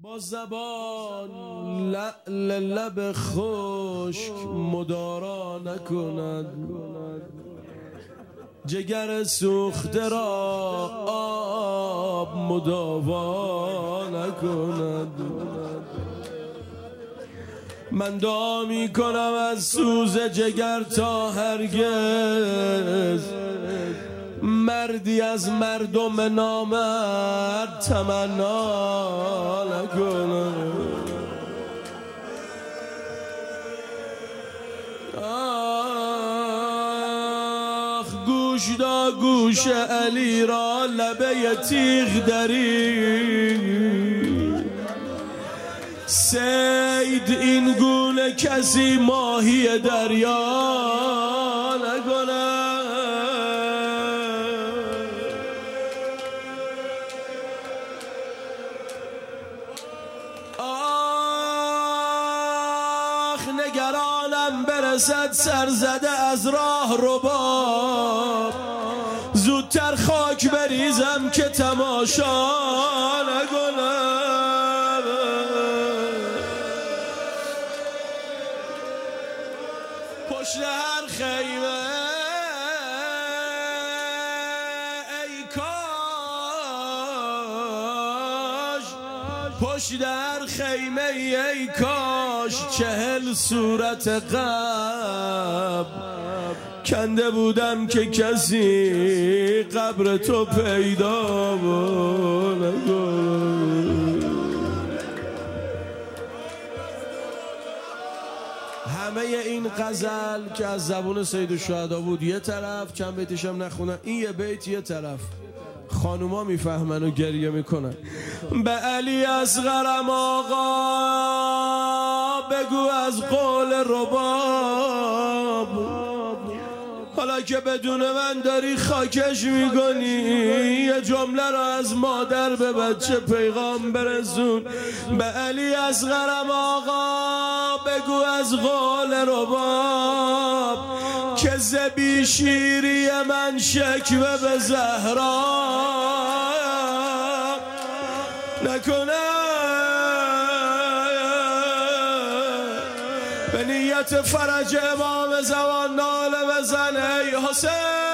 با زبان لعل لب خشک مدارا نکند، جگر سوخته را آب مداوا نکند. من دعا می کنم از سوز جگر تا هرگز مردی از مردم نامرد تمنا نکنه. آخ گوش دا گوش علی را لبه تیغ دری، سید این گونه کسی ماهی دریا نکنه. نگرانم برسد سرزده از راه رباب، زودتر خاک بریزم که تماشا نکنم. پشت هر خیمه ای کاش، پشت هر خیمه ای کاش 40 صورت قبر کنده بودم که کسی قبر تو پیدا نکنه. همه این غزل که از زبون سید الشهدا بود یه طرف، چند بیتش هم نخونم، این یه بیت یه طرف، خانوما میفهمن و گریه میکنن. به علی اصغرم آقا بگو از قول رباب، حالا که بدون من داری خاکش میکنی، یه جمله را از مادر به بچه پیغام برسون. به علی اصغرم آقا بگو از قول رباب، که زبی شیری من شکوه به زهرا نکنه. به نیت فرج امام زمان ناله بزن ای حسین.